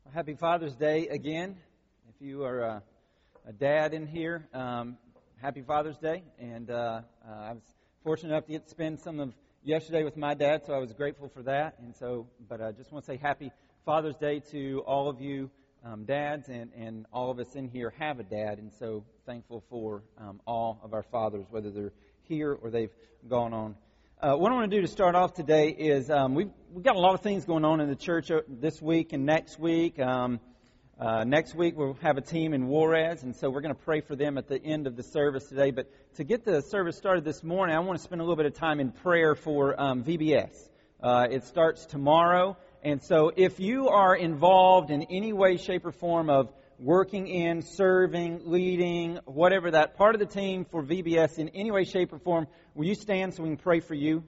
Happy Father's Day again. If you are a dad in here, happy Father's Day. And I was fortunate enough to get to spend some of yesterday with my dad, so I was grateful for that. But I just want to say happy Father's Day to all of you dads, and all of us in here have a dad, and so thankful for all of our fathers, whether they're here or they've gone on. What I want to do to start off today is we've got a lot of things going on in the church this week and next week. Next week we'll have a team in Juarez, and so we're going to pray for them at the end of the service today. But to get the service started this morning, I want to spend a little bit of time in prayer for VBS. It starts tomorrow, and so if you are involved in any way, shape, or form of working in, serving, leading, whatever, that part of the team for VBS in any way, shape, or form, will you stand so we can pray for you?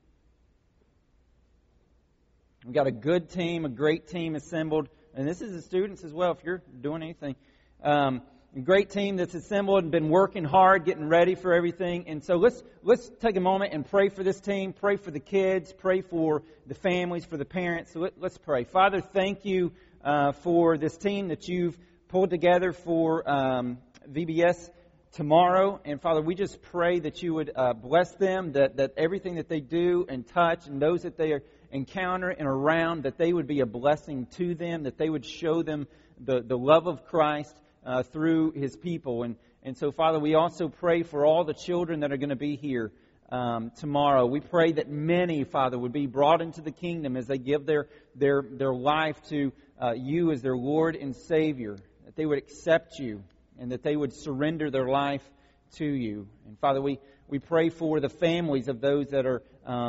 We've got a good team, a great team assembled, and this is the students as well if you're doing anything. A great team that's assembled and been working hard, getting ready for everything. And so let's take a moment and pray for this team, pray for the kids, pray for the families, for the parents. So let's pray. Father, thank you for this team that you've pulled together for VBS tomorrow. And Father, we just pray that you would bless them, that everything that they do and touch and those that they encounter and around, that they would be a blessing to them, that they would show them the love of Christ through His people. And so, Father, we also pray for all the children that are going to be here tomorrow. We pray that many, Father, would be brought into the kingdom as they give their life to you as their Lord and Savior, that they would accept you and that they would surrender their life to you. And Father, we pray for the families of those that are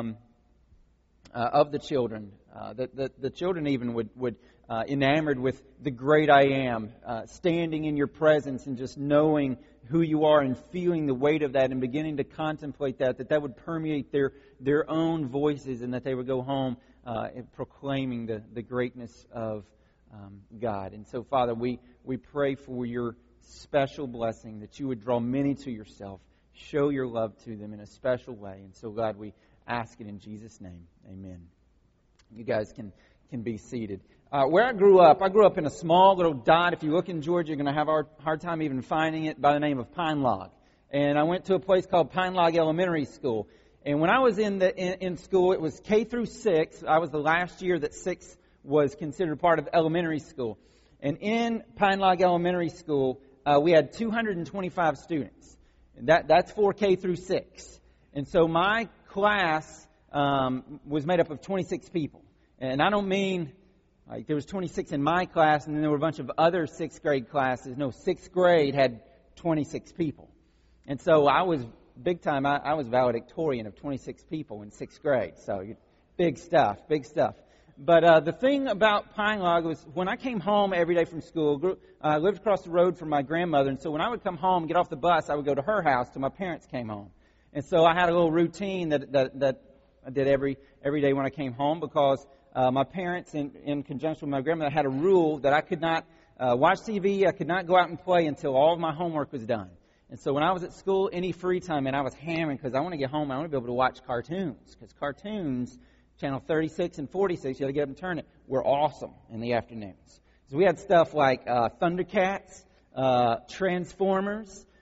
of the children, that the children even would enamored with the great I am, standing in your presence and just knowing who you are and feeling the weight of that and beginning to contemplate that would permeate their own voices, and that they would go home proclaiming the greatness of God. And so, Father, we pray for your special blessing, that you would draw many to yourself, show your love to them in a special way. And so, God, we ask it in Jesus' name. Amen. You guys can be seated. Where I grew up in a small little dot. If you look in Georgia, you're going to have a hard time even finding it, by the name of Pine Log. And I went to a place called Pine Log Elementary School. And when I was in school, it was K through 6. I was the last year that 6 was considered part of elementary school. And in Pine Log Elementary School, we had 225 students. And that's for K through 6. And so my class was made up of 26 people. And I don't mean like there was 26 in my class and then there were a bunch of other 6th grade classes. No, 6th grade had 26 people. And so I was big time. I was valedictorian of 26 people in 6th grade. So big stuff. But the thing about Pine Log was when I came home every day from school, I lived across the road from my grandmother. And so when I would come home, get off the bus, I would go to her house till my parents came home. And so I had a little routine that I did every day when I came home, because my parents, in conjunction with my grandmother, had a rule that I could not watch TV, I could not go out and play until all of my homework was done. And so when I was at school, any free time, and I was hammering, because I want to get home, I want to be able to watch cartoons, because cartoons, channel 36 and 46, you got to get up and turn it, were awesome in the afternoons. So we had stuff like Thundercats, Transformers,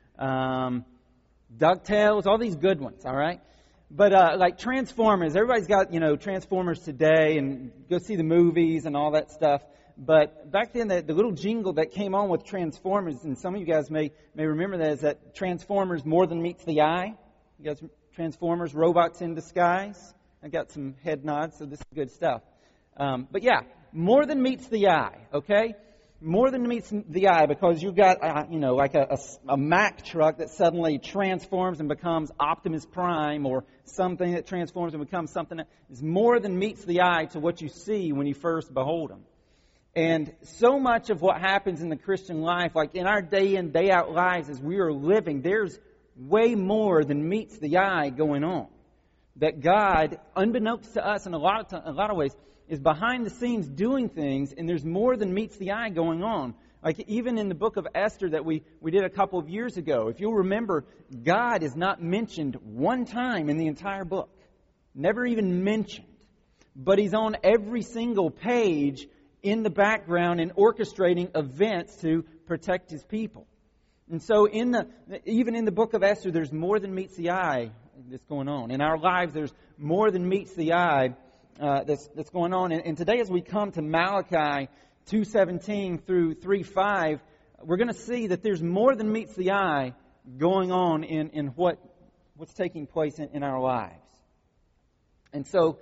DuckTales, all these good ones, all right? But like Transformers, everybody's got, Transformers today, and go see the movies and all that stuff. But back then, the little jingle that came on with Transformers, and some of you guys may remember that, is that Transformers more than meets the eye. You guys, Transformers, robots in disguise. I got some head nods, so this is good stuff. But yeah, more than meets the eye, okay? More than meets the eye, because you've got, like a Mack truck that suddenly transforms and becomes Optimus Prime, or something that transforms and becomes something that is more than meets the eye to what you see when you first behold them. And so much of what happens in the Christian life, like in our day in, day out lives as we are living, there's way more than meets the eye going on. That God, unbeknownst to us in a lot of ways, is behind the scenes doing things, and there's more than meets the eye going on. Like even in the book of Esther that we did a couple of years ago, if you'll remember, God is not mentioned one time in the entire book. Never even mentioned. But He's on every single page in the background and orchestrating events to protect His people. And so even in the book of Esther, there's more than meets the eye that's going on. In our lives, there's more than meets the eye that's going on. And today, as we come to Malachi 2:17 through 3:5, we're going to see that there's more than meets the eye going on in what's taking place in our lives. And so,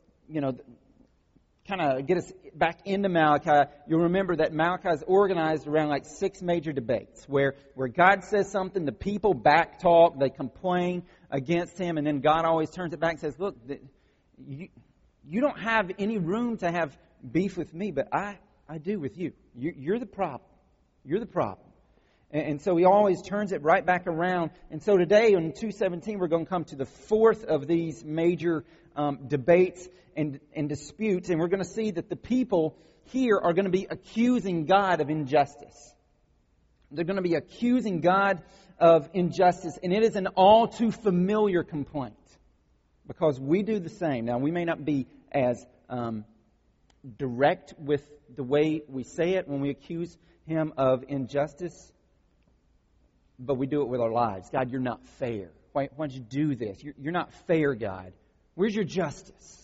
kind of get us back into Malachi, you'll remember that Malachi is organized around like 6 major debates where God says something, the people backtalk, they complain against Him, and then God always turns it back and says, look, you don't have any room to have beef with me, but I do with you. You're the problem. You're the problem. And so He always turns it right back around. And so today in 2:17 we're going to come to the 4th of these major debates and disputes. And we're going to see that the people here are going to be accusing God of injustice. They're going to be accusing God of injustice. And it is an all too familiar complaint. Because we do the same. Now, we may not be as direct with the way we say it when we accuse Him of injustice, but we do it with our lives. God, you're not fair. Why don't you do this? You're not fair, God. Where's your justice?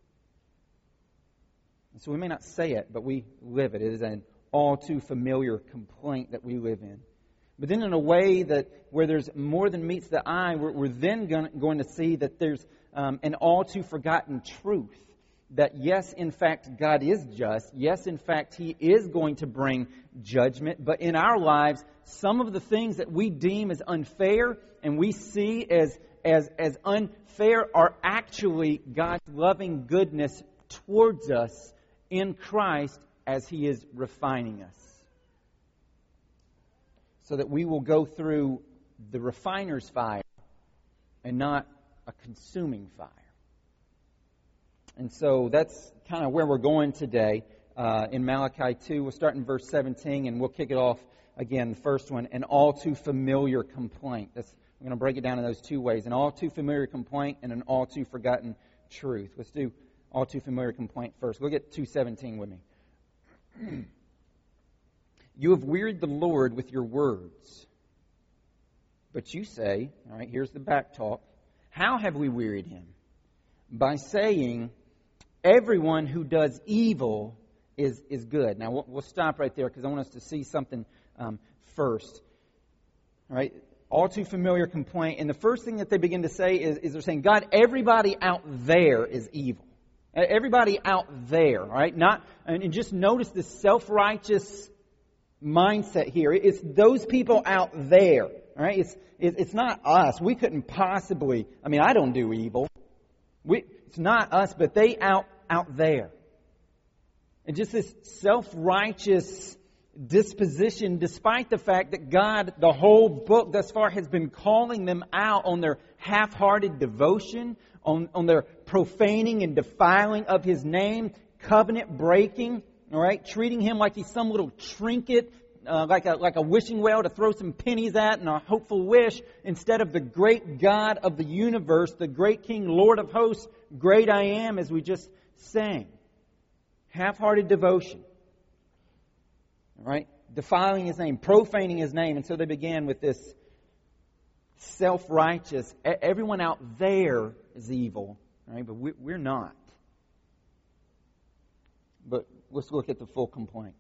And so we may not say it, but we live it. It is an all too familiar complaint that we live in. But then in a way that where there's more than meets the eye, we're then going to see that there's an all too forgotten truth. That yes, in fact, God is just. Yes, in fact, He is going to bring judgment. But in our lives, some of the things that we deem as unfair and we see as unfair are actually God's loving goodness towards us in Christ as He is refining us. So that we will go through the refiner's fire and not a consuming fire. And so that's kind of where we're going today in Malachi 2. We'll start in verse 17 and we'll kick it off again, the first one, an all too familiar complaint. We're going to break it down in those 2 ways, an all too familiar complaint and an all too forgotten truth. Let's do all too familiar complaint first. Look at 2:17 with me. You have wearied the Lord with your words. But you say, all right, here's the back talk. How have we wearied Him? By saying, everyone who does evil is good. Now, we'll stop right there because I want us to see something first. All right, all too familiar complaint. And the first thing that they begin to say is they're saying, God, everybody out there is evil. Everybody out there, all right? And just notice the self-righteous mindset here. It's those people out there, all right? It's not us. We couldn't possibly, I don't do evil. It's not us, but they out there. And just this self-righteous disposition, despite the fact that God, the whole book thus far, has been calling them out on their half-hearted devotion, on their profaning and defiling of His name, covenant breaking, all right, treating Him like He's some little trinket, like a wishing well to throw some pennies at and a hopeful wish, instead of the great God of the universe, the great King, Lord of hosts, great I am, as we just sang. Half-hearted devotion. All right? Defiling His name, profaning His name. And so they began with this self-righteous, everyone out there is evil, all right? But we're not. But let's look at the full complaint.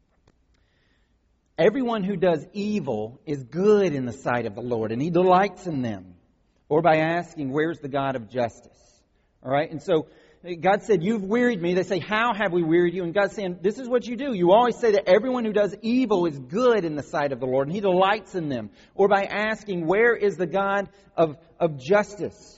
Everyone who does evil is good in the sight of the Lord, and He delights in them. Or by asking, where's the God of justice? All right? And so God said, you've wearied me. They say, how have we wearied you? And God's saying, this is what you do. You always say that everyone who does evil is good in the sight of the Lord, and He delights in them. Or by asking, where is the God of justice?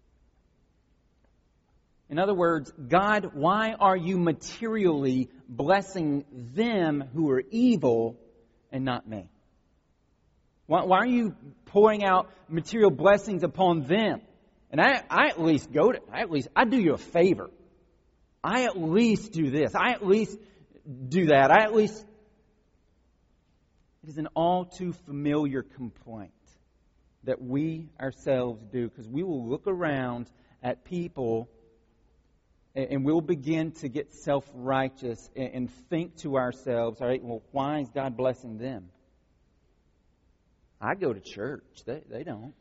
In other words, God, why are you materially blessing them who are evil and not me? Why are you pouring out material blessings upon them? And I at least I do you a favor. I at least do this. I at least do that. It is an all too familiar complaint that we ourselves do, because we will look around at people And we'll begin to get self-righteous and think to ourselves, all right, well, why is God blessing them? I go to church. They don't.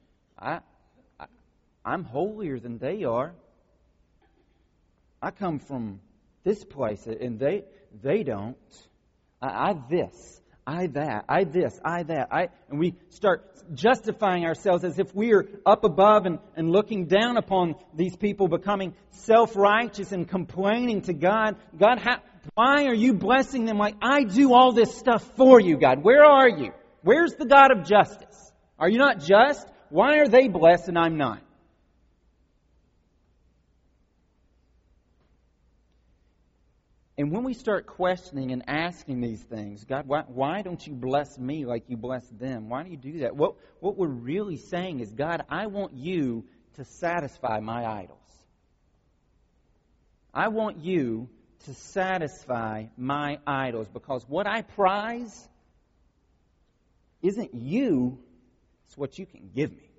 I'm holier than they are. I come from this place, and they don't. I this, I that, I this, I that. And we start justifying ourselves as if we are up above and looking down upon these people, becoming self-righteous and complaining to God. God, why are you blessing them? Like, I do all this stuff for you, God. Where are you? Where's the God of justice? Are you not just? Why are they blessed and I'm not? And when we start questioning and asking these things, God, why don't you bless me like you bless them? Why do you do that? What we're really saying is, God, I want you to satisfy my idols. I want you to satisfy my idols, because what I prize isn't you, it's what you can give me.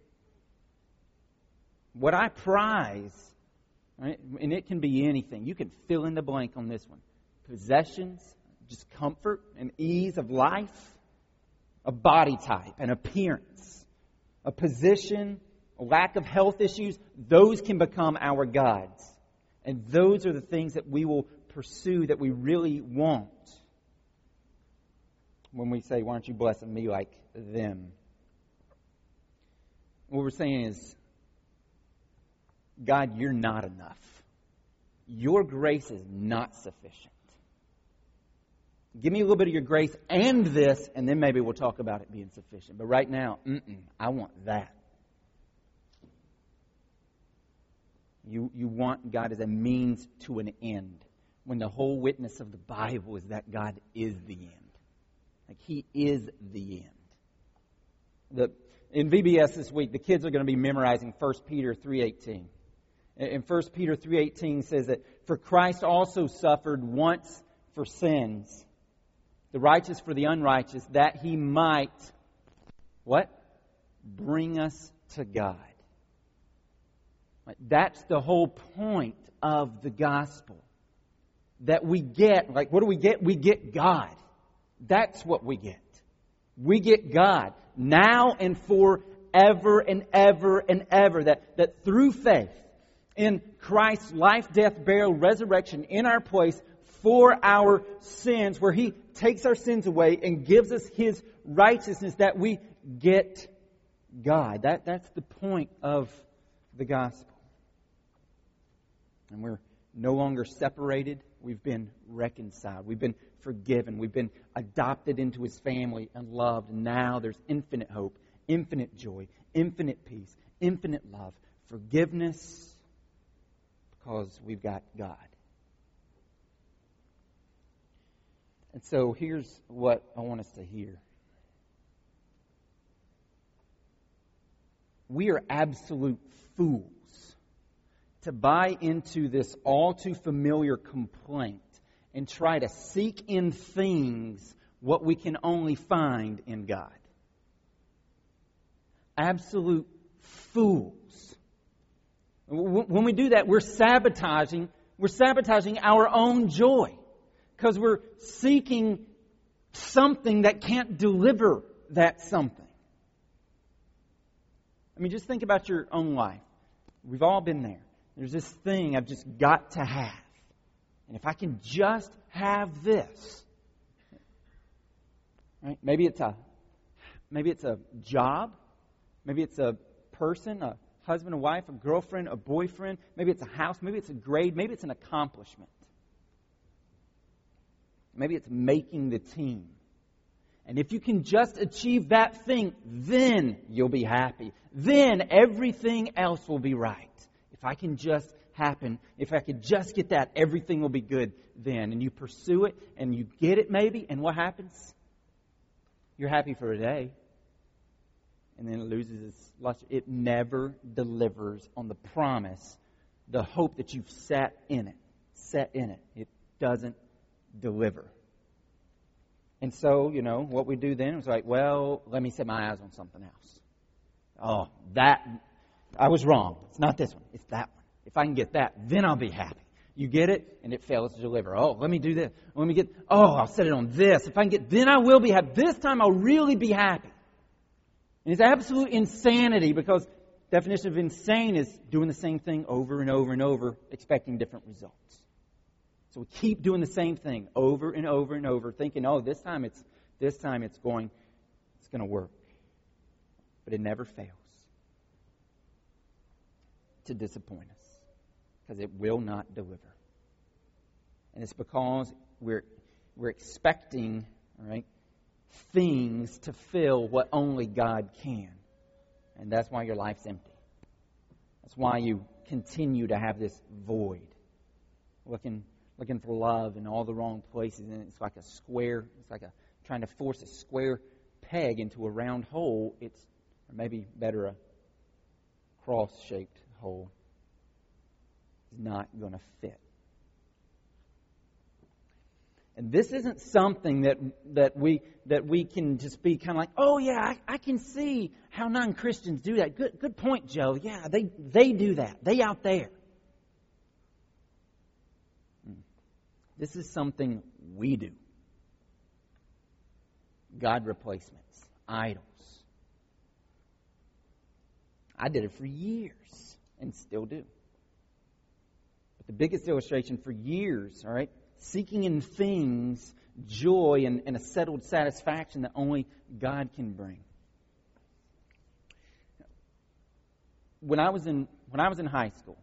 What I prize, right, and it can be anything. You can fill in the blank on this one. Possessions, just comfort and ease of life, a body type, an appearance, a position, a lack of health issues, those can become our gods. And those are the things that we will pursue, that we really want, when we say, why aren't you blessing me like them? What we're saying is, God, you're not enough. Your grace is not sufficient. Give me a little bit of your grace and this, and then maybe we'll talk about it being sufficient. But right now, I want that. You want God as a means to an end, when the whole witness of the Bible is that God is the end. Like, He is the end. In VBS this week, the kids are going to be memorizing 1 Peter 3:18. And 1 Peter 3:18 says that, for Christ also suffered once for sins, the righteous for the unrighteous, that He might, what? Bring us to God. That's the whole point of the gospel. That we get, like, what do we get? We get God. That's what we get. We get God now and forever and ever and ever. That through faith in Christ's life, death, burial, resurrection in our place for our sins, where He takes our sins away and gives us His righteousness, that we get God. That's the point of the gospel. And we're no longer separated. We've been reconciled. We've been forgiven. We've been adopted into His family and loved. And now there's infinite hope, infinite joy, infinite peace, infinite love, forgiveness, because we've got God. And so here's what I want us to hear. We are absolute fools to buy into this all too familiar complaint and try to seek in things what we can only find in God. Absolute fools. When we do that, we're sabotaging our own joy, because we're seeking something that can't deliver that something. I mean, just think about your own life. We've all been there. There's this thing I've just got to have. And if I can just have this, right? Maybe it's a job. Maybe it's a person, a husband, a wife, a girlfriend, a boyfriend. Maybe it's a house. Maybe it's a grade. Maybe it's an accomplishment. Maybe it's making the team. And if you can just achieve that thing, then you'll be happy. Then everything else will be right. If I can just happen, if I could just get that, everything will be good then. And you pursue it, and you get it maybe, and what happens? You're happy for a day, and then it loses its luster. It never delivers on the promise, the hope that you've set in it. It doesn't deliver. And so, what we do then is like, well, let me set my eyes on something else. Oh, I was wrong. It's not this one. It's that one. If I can get that, then I'll be happy. You get it, and it fails to deliver. Oh, let me do this. I'll set it on this. If I can get, then I will be happy. This time I'll really be happy. And it's absolute insanity, because the definition of insane is doing the same thing over and over and over, expecting different results. So we keep doing the same thing over and over and over, thinking, oh, this time it's going to work. But it never fails to disappoint us, because it will not deliver. And it's because we're expecting, all right, things to fill what only God can. And that's why your life's empty. That's why you continue to have this void. Looking for love in all the wrong places, and it's like trying to force a square peg into a round hole. Or maybe better, a cross-shaped hole. It's not going to fit. And this isn't something that we can just be kind of like, oh yeah, I can see how non-Christians do that. Good point, Joe. Yeah, they do that. They out there. This is something we do. God replacements, idols. I did it for years and still do. But the biggest illustration for years, all right, seeking in things joy and a settled satisfaction that only God can bring. When I was in high school,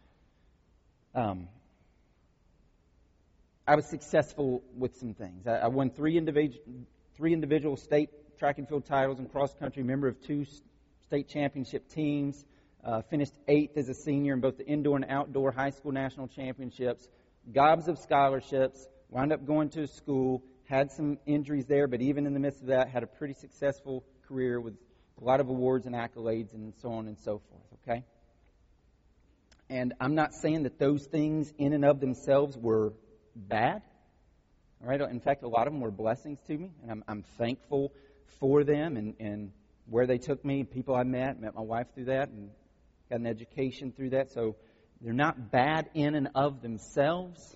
I was successful with some things. I won three individual state track and field titles and cross country, member of 2 state championship teams, finished 8th as a senior in both the indoor and outdoor high school national championships, gobs of scholarships, wound up going to school, had some injuries there, but even in the midst of that, had a pretty successful career with a lot of awards and accolades and so on and so forth, okay? And I'm not saying that those things in and of themselves were bad. All right. In fact, a lot of them were blessings to me, and I'm thankful for them and where they took me, people I met my wife through that, and got an education through that. So they're not bad in and of themselves,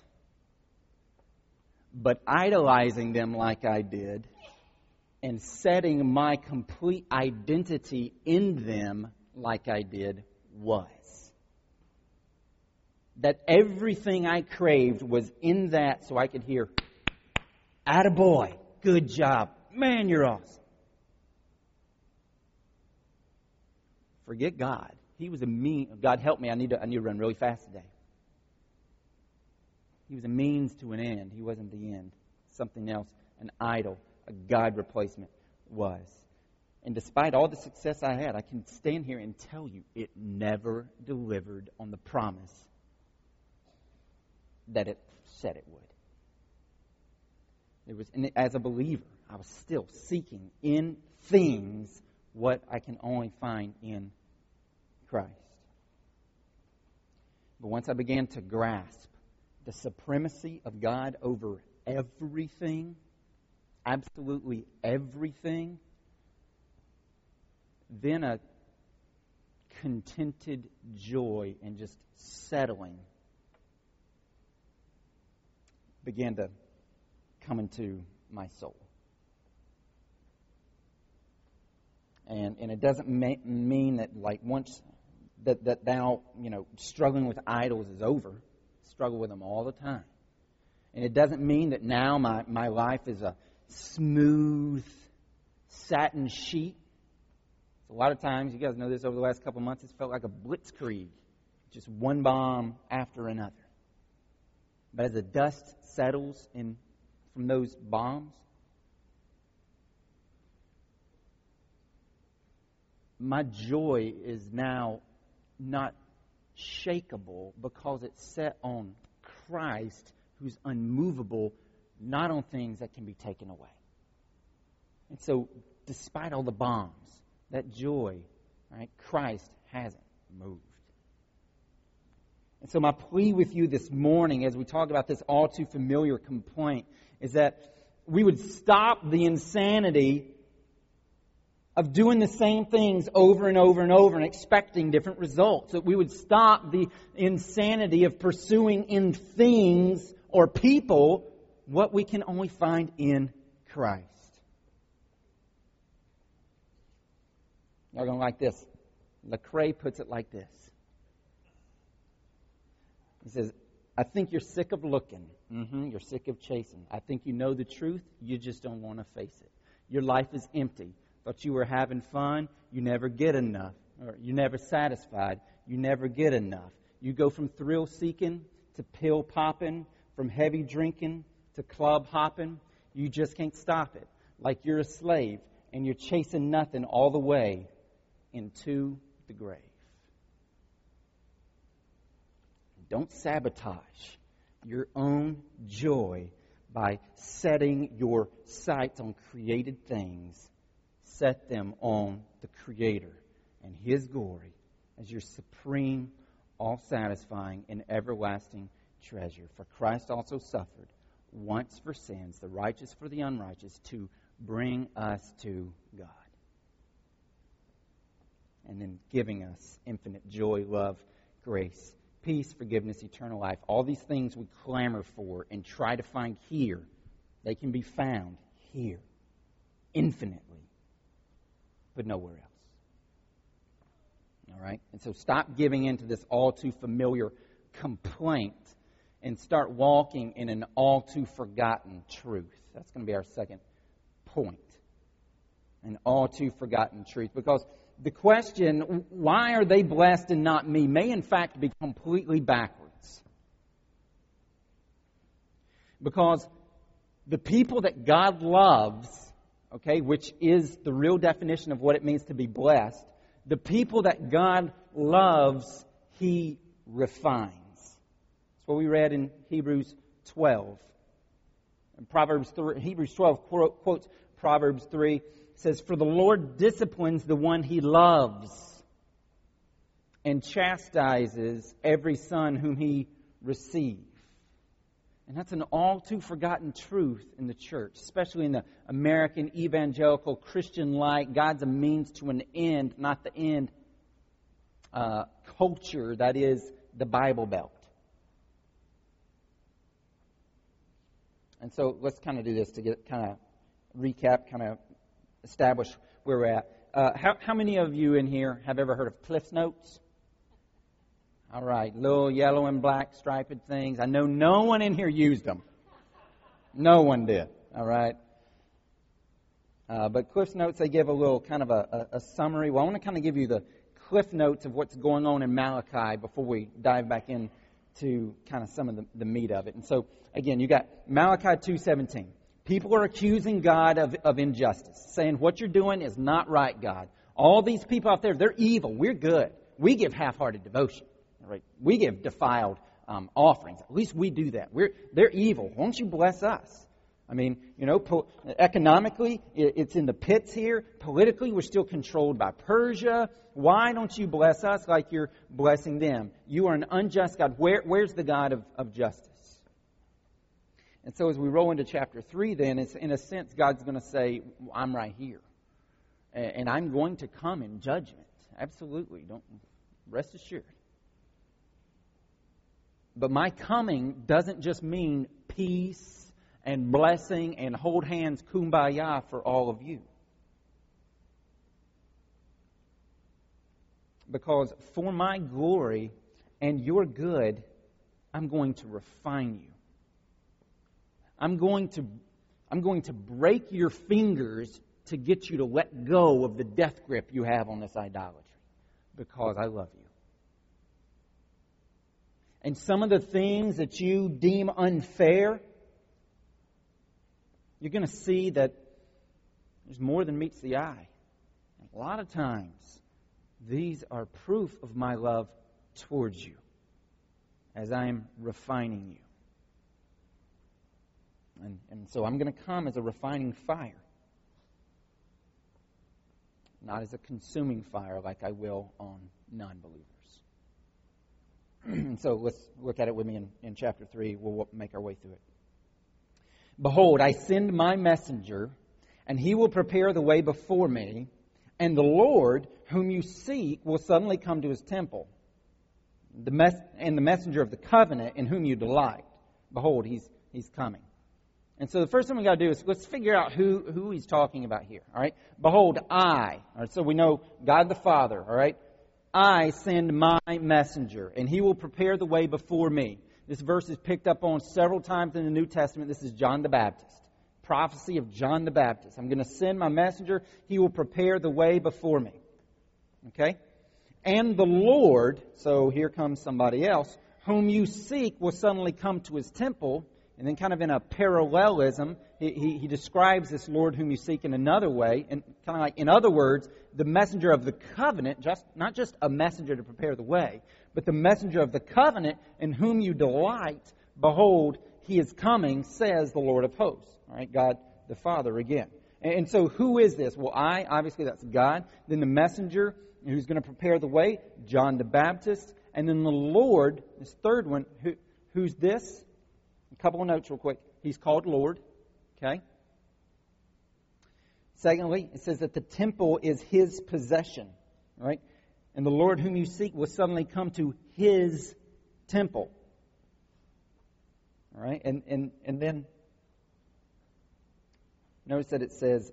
but idolizing them like I did and setting my complete identity in them like I did was. That everything I craved was in that, so I could hear, attaboy, good job, man, you're awesome. Forget God. He was God help me, I need to run really fast today. He was a means to an end. He wasn't the end. Something else, an idol, a God replacement was. And despite all the success I had, I can stand here and tell you it never delivered on the promise that it said it would. And as a believer, I was still seeking in things what I can only find in Christ. But once I began to grasp the supremacy of God over everything, absolutely everything, then a contented joy and just settling began to come into my soul. And it doesn't mean that like once that now, struggling with idols is over. I struggle with them all the time. And it doesn't mean that now my life is a smooth satin sheet. A lot of times, you guys know this, over the last couple of months, it's felt like a blitzkrieg. Just one bomb after another. But as the dust settles from those bombs, my joy is now not shakable because it's set on Christ, who's unmovable, not on things that can be taken away. And so, despite all the bombs, that joy, right, Christ hasn't moved. And so my plea with you this morning, as we talk about this all too familiar complaint, is that we would stop the insanity of doing the same things over and over and over and expecting different results. That we would stop the insanity of pursuing in things or people what we can only find in Christ. Y'all going to like this. Lecrae puts it like this. He says, I think you're sick of looking. You're sick of chasing. I think you know the truth. You just don't want to face it. Your life is empty. Thought you were having fun. You never get enough. Or you're never satisfied. You never get enough. You go from thrill seeking to pill popping, from heavy drinking to club hopping. You just can't stop it. Like you're a slave and you're chasing nothing all the way into the grave. Don't sabotage your own joy by setting your sights on created things. Set them on the Creator and His glory as your supreme, all-satisfying, and everlasting treasure. For Christ also suffered once for sins, the righteous for the unrighteous, to bring us to God. And then giving us infinite joy, love, grace, peace, forgiveness, eternal life. All these things we clamor for and try to find here, they can be found here, infinitely, but nowhere else. All right? And so stop giving in to this all too familiar complaint and start walking in an all too forgotten truth. That's going to be our second point. An all too forgotten truth. Because the question, why are they blessed and not me, may in fact be completely backwards. Because the people that God loves, okay, which is the real definition of what it means to be blessed, the people that God loves, He refines. That's what we read in Hebrews 12. And Hebrews 12 quotes Proverbs 3. Says, for the Lord disciplines the one He loves and chastises every son whom He receives. And that's an all too forgotten truth in the church, especially in the American evangelical Christian light. God's a means to an end, not the end culture that is the Bible Belt. And so let's kind of do this to get kind of recap, kind of establish where we're at. How many of you in here have ever heard of Cliff Notes? All right, little yellow and black striped things. I know no one in here used them. No one did. All right. But Cliff Notes, they give a little kind of a summary. Well, I want to kind of give you the Cliff Notes of what's going on in Malachi before we dive back into kind of some of the meat of it. And so, again, you got Malachi 2:17. People are accusing God of injustice, saying what you're doing is not right, God. All these people out there, they're evil. We're good. We give half-hearted devotion. Right? We give defiled offerings. At least we do that. They're evil. Why don't you bless us? I mean, economically, it's in the pits here. Politically, we're still controlled by Persia. Why don't you bless us like you're blessing them? You are an unjust God. Where's the God of justice? And so as we roll into chapter 3, then, it's, in a sense, God's going to say, I'm right here. And I'm going to come in judgment. Absolutely. Don't rest assured. But my coming doesn't just mean peace and blessing and hold hands kumbaya for all of you. Because for my glory and your good, I'm going to refine you. I'm going to break your fingers to get you to let go of the death grip you have on this idolatry. Because I love you. And some of the things that you deem unfair, you're going to see that there's more than meets the eye. A lot of times, these are proof of my love towards you as I am refining you. And so I'm going to come as a refining fire, not as a consuming fire like I will on non-believers. So let's look at it with me in chapter 3. We'll make our way through it. Behold, I send my messenger, and he will prepare the way before me. And the Lord whom you seek will suddenly come to His temple. And the messenger of the covenant in whom you delight. Behold, He's coming. And so the first thing we got to do is let's figure out who He's talking about here. All right. Behold, I. All right. So we know God the Father. All right. I send my messenger, and he will prepare the way before me. This verse is picked up on several times in the New Testament. This is John the Baptist. Prophecy of John the Baptist. I'm going to send my messenger. He will prepare the way before me. Okay? And the Lord, so here comes somebody else, whom you seek will suddenly come to His temple. And then kind of in a parallelism, he describes this Lord whom you seek in another way. And kind of like, in other words, the messenger of the covenant, not just a messenger to prepare the way, but the messenger of the covenant in whom you delight, behold, He is coming, says the Lord of hosts. All right, God the Father again. And so who is this? Well, obviously that's God. Then the messenger who's going to prepare the way, John the Baptist. And then the Lord, this third one, who's this? A couple of notes real quick. He's called Lord. Okay. Secondly, it says that the temple is His possession. Right? And the Lord whom you seek will suddenly come to His temple. All right. And then notice that it says,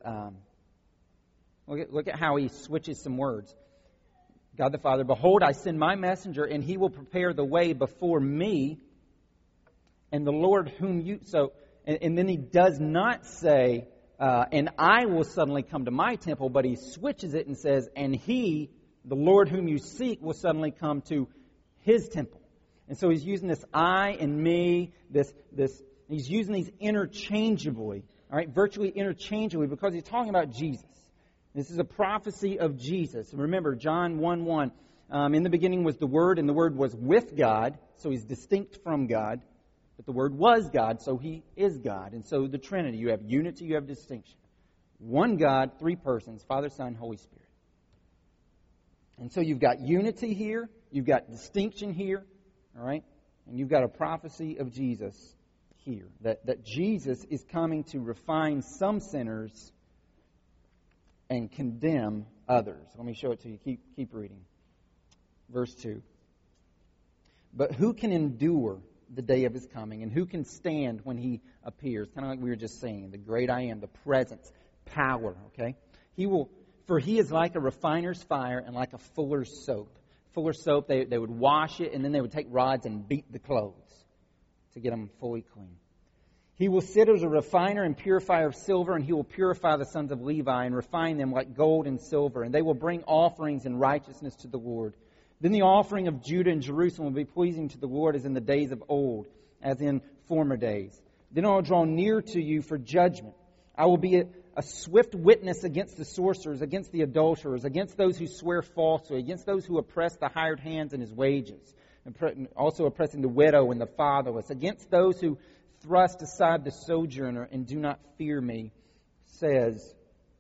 look at how he switches some words. God the Father, behold, I send my messenger, and he will prepare the way before me. And the Lord whom you... And then he does not say, and I will suddenly come to my temple, but he switches it and says, and he, the Lord whom you seek, will suddenly come to His temple. And so he's using this I and me, he's using these interchangeably, all right, virtually interchangeably, because he's talking about Jesus. This is a prophecy of Jesus. And remember, John 1:1, in the beginning was the Word, and the Word was with God, so He's distinct from God. But the Word was God, so He is God. And so the Trinity, you have unity, you have distinction. One God, three persons, Father, Son, Holy Spirit. And so you've got unity here, you've got distinction here, all right? And you've got a prophecy of Jesus here. That Jesus is coming to refine some sinners and condemn others. Let me show it to you. Keep reading. Verse 2. But who can endure the day of His coming, and who can stand when He appears? Kind of like we were just saying, the great I am, the presence, power, okay? For He is like a refiner's fire and like a fuller's soap. Fuller's soap, they would wash it, and then they would take rods and beat the clothes to get them fully clean. He will sit as a refiner and purifier of silver, and He will purify the sons of Levi and refine them like gold and silver, and they will bring offerings in righteousness to the Lord. Then the offering of Judah and Jerusalem will be pleasing to the Lord as in the days of old, as in former days. Then I will draw near to you for judgment. I will be a swift witness against the sorcerers, against the adulterers, against those who swear falsely, against those who oppress the hired hands in his wages, and also oppressing the widow and the fatherless, against those who thrust aside the sojourner and do not fear me, says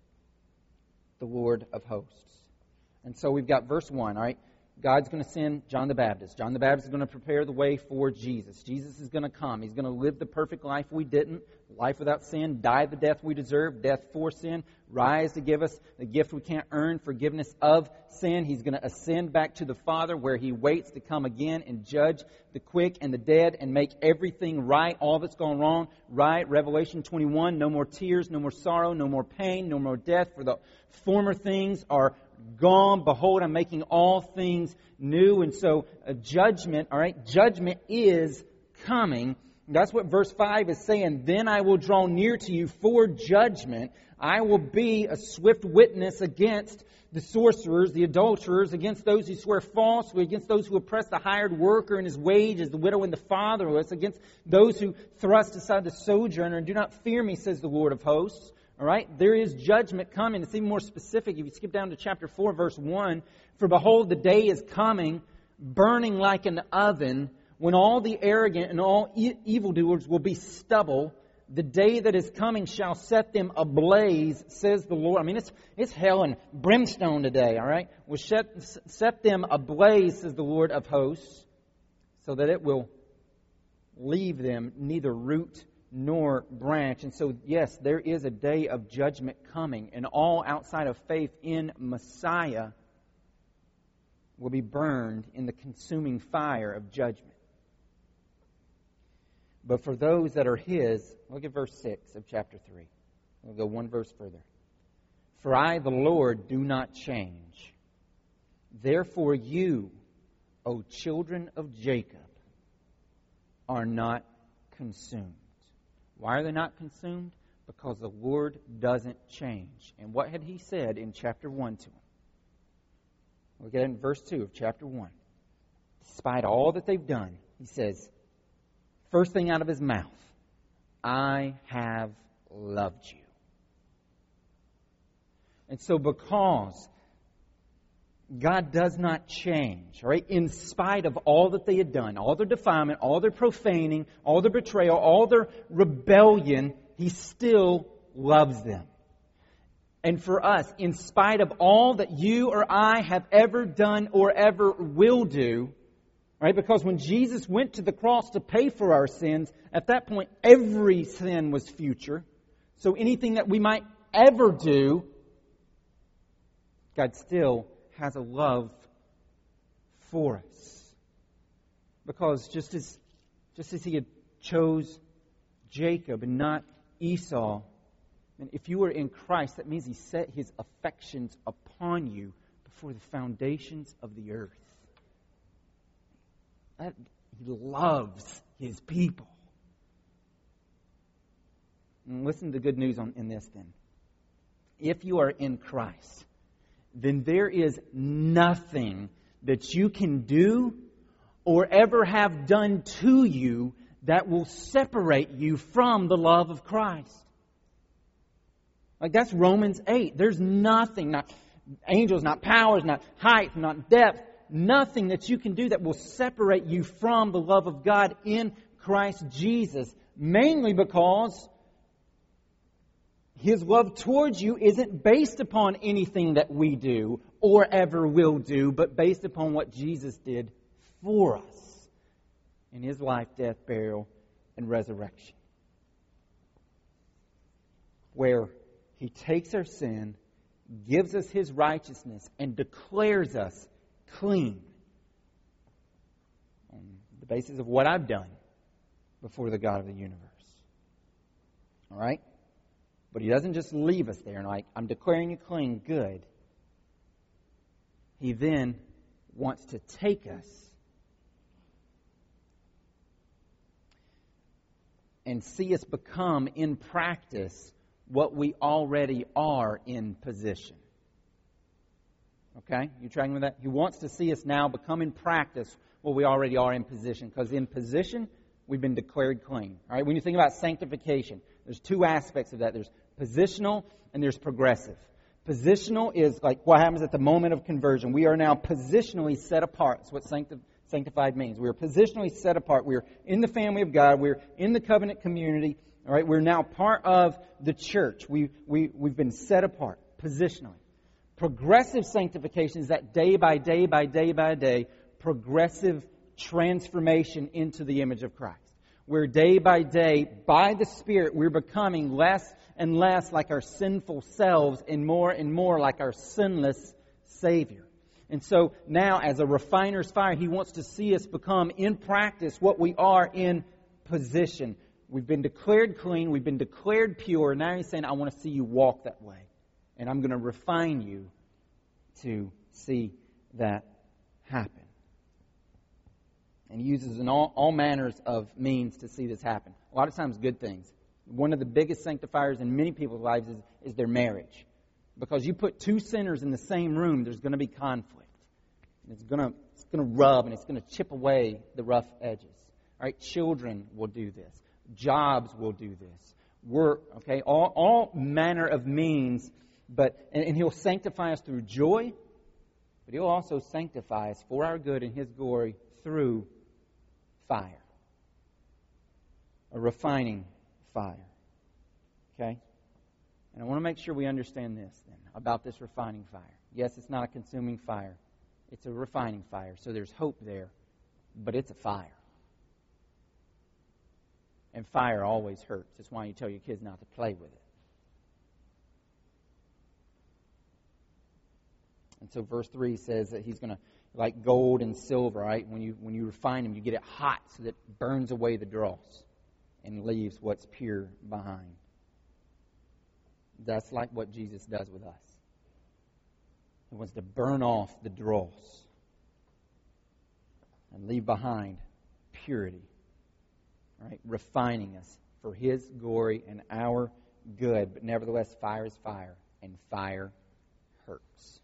the Lord of hosts. And so we've got verse 1, all right? God's going to send John the Baptist. John the Baptist is going to prepare the way for Jesus. Jesus is going to come. He's going to live the perfect life we didn't, life without sin, die the death we deserve, death for sin, rise to give us the gift we can't earn, forgiveness of sin. He's going to ascend back to the Father where He waits to come again and judge the quick and the dead and make everything right, all that's gone wrong, right. Revelation 21, no more tears, no more sorrow, no more pain, no more death, for the former things are gone. Behold, I'm making all things new. And so a judgment, all right, judgment is coming. That's what verse 5 is saying. Then I will draw near to you for judgment. I will be a swift witness against the sorcerers, the adulterers, against those who swear falsely, against those who oppress the hired worker and his wages, the widow and the fatherless, against those who thrust aside the sojourner and do not fear me, says the Lord of hosts. All right, there is judgment coming. It's even more specific. If you skip down to chapter 4, verse 1, for behold, the day is coming, burning like an oven, when all the arrogant and all evildoers will be stubble. The day that is coming shall set them ablaze, says the Lord. I mean, it's hell and brimstone today, all right? Will set them ablaze, says the Lord of hosts, so that it will leave them neither root nor branch. And so, yes, there is a day of judgment coming, and all outside of faith in Messiah will be burned in the consuming fire of judgment. But for those that are His, look at verse 6 of chapter 3. We'll go one verse further. For I, the Lord, do not change. Therefore you, O children of Jacob, are not consumed. Why are they not consumed? Because the Lord doesn't change. And what had He said in chapter 1 to them? Look at it in verse 2 of chapter 1. Despite all that they've done, He says, first thing out of His mouth, I have loved you. And so because God does not change, right? In spite of all that they had done, all their defilement, all their profaning, all their betrayal, all their rebellion, He still loves them. And for us, in spite of all that you or I have ever done or ever will do, right? Because when Jesus went to the cross to pay for our sins, at that point, every sin was future. So anything that we might ever do, God still has a love for us. Because just as He had chose Jacob and not Esau, and if you are in Christ, that means He set His affections upon you before the foundations of the earth. He loves His people. And listen to the good news in this then. If you are in Christ, then there is nothing that you can do or ever have done to you that will separate you from the love of Christ. Like that's Romans 8. There's nothing, not angels, not powers, not height, not depth, nothing that you can do that will separate you from the love of God in Christ Jesus. Mainly because His love towards you isn't based upon anything that we do or ever will do, but based upon what Jesus did for us in His life, death, burial, and resurrection. Where He takes our sin, gives us His righteousness, and declares us clean on the basis of what I've done before the God of the universe. All right? But He doesn't just leave us there and like, I'm declaring you clean, good. He then wants to take us and see us become in practice what we already are in position. Okay? You tracking with that? He wants to see us now become in practice what we already are in position. Because in position, we've been declared clean. All right? When you think about sanctification, there's two aspects of that. There's positional and there's progressive. Positional is like what happens at the moment of conversion. We are now positionally set apart. That's what sanctified means. We are positionally set apart. We are in the family of God. We're in the covenant community. All right? We're now part of the church. We've been set apart positionally. Progressive sanctification is that day by day by day by day, progressive transformation into the image of Christ. Where day by day, by the Spirit, we're becoming less and less like our sinful selves and more like our sinless Savior. And so now, as a refiner's fire, He wants to see us become in practice what we are in position. We've been declared clean. We've been declared pure. Now He's saying, I want to see you walk that way. And I'm going to refine you to see that happen. And He uses in all manners of means to see this happen. A lot of times good things. One of the biggest sanctifiers in many people's lives is their marriage. Because you put two sinners in the same room, there's going to be conflict. And it's going to rub and it's going to chip away the rough edges. All right, children will do this. Jobs will do this. Work, okay, all manner of means. And He'll sanctify us through joy, but He'll also sanctify us for our good and His glory through fire. A refining fire. Okay? And I want to make sure we understand this then about this refining fire. Yes, it's not a consuming fire. It's a refining fire. So there's hope there, but it's a fire. And fire always hurts. That's why you tell your kids not to play with it. And so verse 3 says that he's going to, like gold and silver, right? When you refine them, you get it hot so that it burns away the dross and leaves what's pure behind. That's like what Jesus does with us. He wants to burn off the dross and leave behind purity, right? Refining us for His glory and our good. But nevertheless, fire is fire, and fire hurts.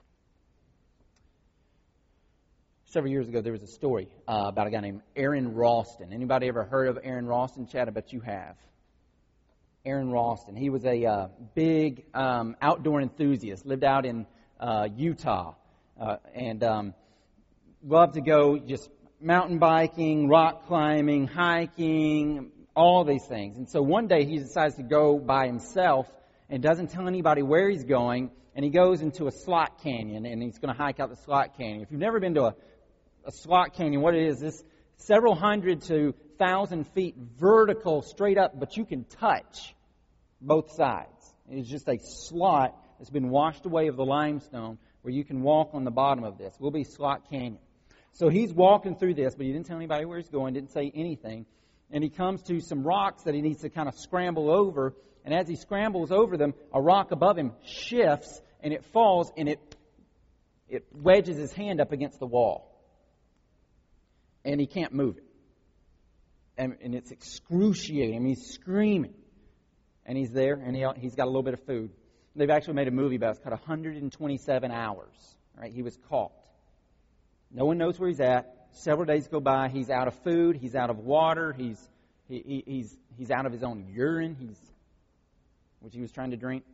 Several years ago, there was a story about a guy named Aaron Ralston. Anybody ever heard of Aaron Ralston? Chad, I bet you have. Aaron Ralston. He was a big outdoor enthusiast. Lived out in Utah, and loved to go just mountain biking, rock climbing, hiking, all these things. And so one day he decides to go by himself and doesn't tell anybody where he's going. And he goes into a slot canyon, and he's going to hike out the slot canyon. If you've never been to a slot canyon, what it is, this several hundred to 1,000 feet vertical straight up, but you can touch both sides. It's just a slot that's been washed away of the limestone where you can walk on the bottom of this. Will be Slot Canyon. So he's walking through this, but he didn't tell anybody where he's going, didn't say anything. And he comes to some rocks that he needs to kind of scramble over. And as he scrambles over them, a rock above him shifts, and it falls, and it wedges his hand up against the wall. And he can't move it. And it's excruciating. I mean, he's screaming. And he's there, and he's got a little bit of food. They've actually made a movie about it. It's called 127 Hours. Right? He was caught. No one knows where he's at. Several days go by. He's out of food. He's out of water. He's out of his own urine, which he was trying to drink.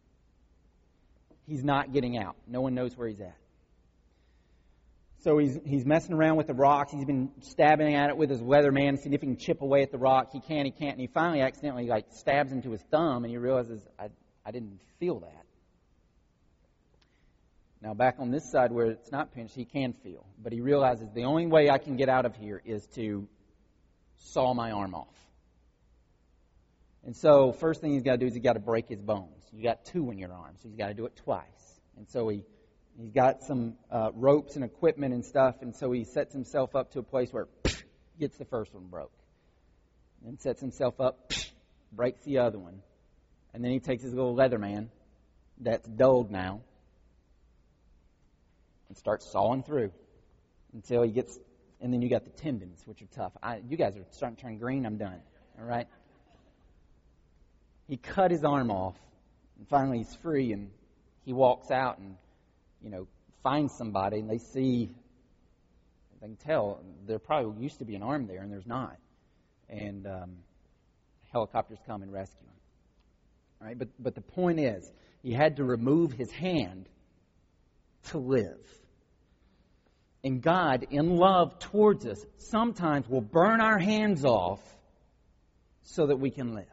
He's not getting out. No one knows where he's at. So he's messing around with the rocks. He's been stabbing at it with his Leatherman, seeing if he can chip away at the rock. He can't. And he finally accidentally stabs into his thumb, and he realizes, I didn't feel that. Now back on this side where it's not pinched, he can feel. But he realizes the only way I can get out of here is to saw my arm off. And so first thing he's got to do is he's got to break his bones. You got 2 in your arm, so he's got to do it twice. And so he's got some ropes and equipment and stuff, and so he sets himself up to a place where gets the first one broke. Then sets himself up, breaks the other one. And then he takes his little Leatherman that's dulled now and starts sawing through until he gets, and then you got the tendons, which are tough. You guys are starting to turn green. I'm done. All right? He cut his arm off, and finally he's free, and he walks out and, finds somebody, and they see, they can tell there probably used to be an arm there, and there's not. And helicopters come and rescue him. All right? But the point is, he had to remove his hand to live. And God, in love towards us, sometimes will burn our hands off so that we can live.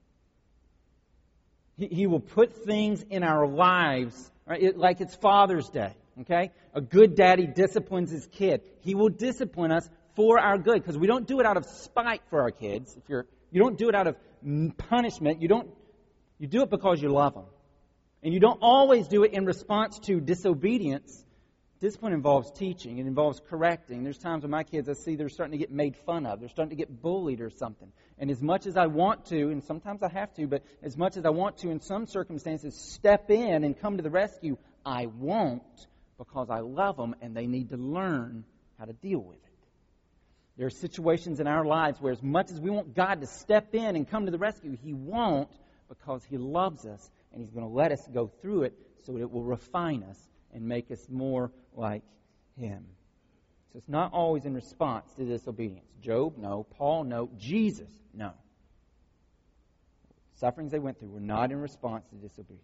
He will put things in our lives, right? Like it's Father's Day, okay? A good daddy disciplines his kid. He will discipline us for our good, because we don't do it out of spite for our kids. You don't do it out of punishment. You do it because you love them. And you don't always do it in response to disobedience. Discipline involves teaching. It involves correcting. There's times when my kids, I see they're starting to get made fun of. They're starting to get bullied or something. And as much as I want to, and sometimes I have to, but as much as I want to in some circumstances step in and come to the rescue, I won't, because I love them and they need to learn how to deal with it. There are situations in our lives where as much as we want God to step in and come to the rescue, He won't, because He loves us and He's going to let us go through it so that it will refine us and make us more like Him. So it's not always in response to disobedience. Job, no. Paul, no. Jesus, no. Sufferings they went through were not in response to disobedience.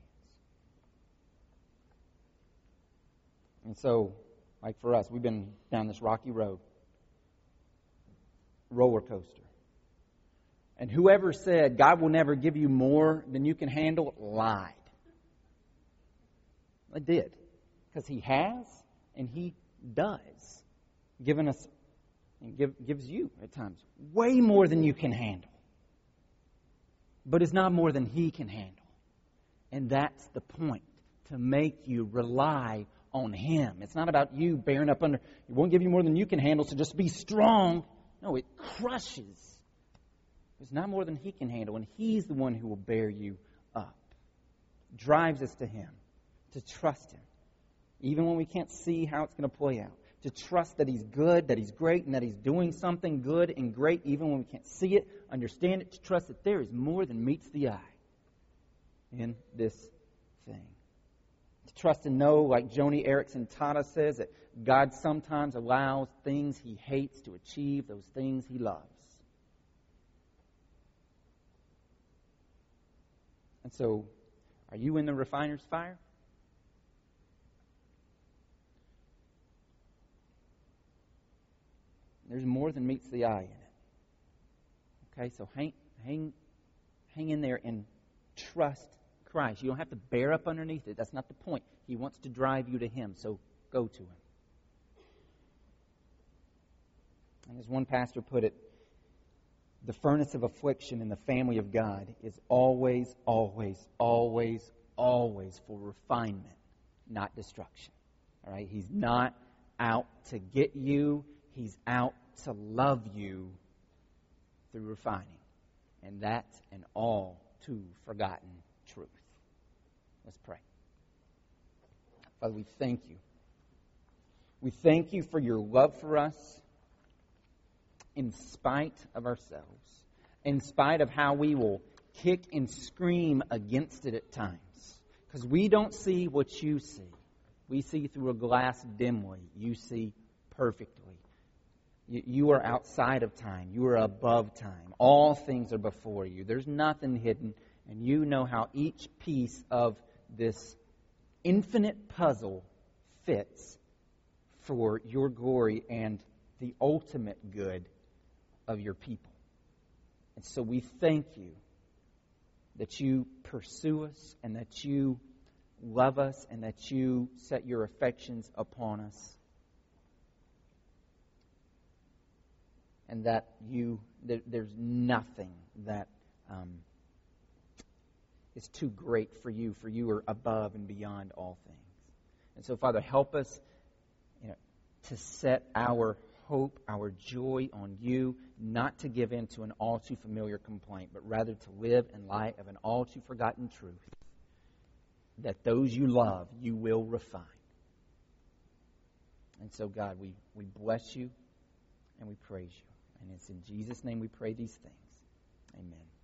And so, like for us, we've been down this rocky road. Roller coaster. And whoever said God will never give you more than you can handle lied. It did. Because He has and He does. Given us and gives you at times way more than you can handle. but it's not more than He can handle. And that's the point, to make you rely on Him. It's not about you bearing up under. It won't give you more than you can handle, so just be strong. No, it crushes. It's not more than He can handle, and He's the one who will bear you up. Drives us to Him, to trust Him, even when we can't see how it's going to play out. To trust that He's good, that He's great, and that He's doing something good and great, even when we can't see it, understand it. To trust that there is more than meets the eye in this thing. To trust and know, like Joni Eareckson Tada says, that God sometimes allows things He hates to achieve those things He loves. And so, are you in the refiner's fire? There's more than meets the eye in it. Okay, so hang in there and trust Christ. You don't have to bear up underneath it. That's not the point. He wants to drive you to Him, so go to Him. And as one pastor put it, the furnace of affliction in the family of God is always, always, always, always for refinement, not destruction. All right? He's not out to get you. He's out to love you through refining. And that's an all too forgotten truth. Let's pray. Father, we thank you. We thank you for your love for us in spite of ourselves, in spite of how we will kick and scream against it at times. Because we don't see what you see. We see through a glass dimly. You see perfectly. You are outside of time. You are above time. All things are before you. There's nothing hidden. And you know how each piece of this infinite puzzle fits for your glory and the ultimate good of your people. And so we thank you that you pursue us and that you love us and that you set your affections upon us. And that there's nothing that is too great for you. For you are above and beyond all things. And so, Father, help us to set our hope, our joy on you, not to give in to an all too familiar complaint, but rather to live in light of an all too forgotten truth, that those you love, you will refine. And so, God, we bless you and we praise you. And it's in Jesus' name we pray these things. Amen.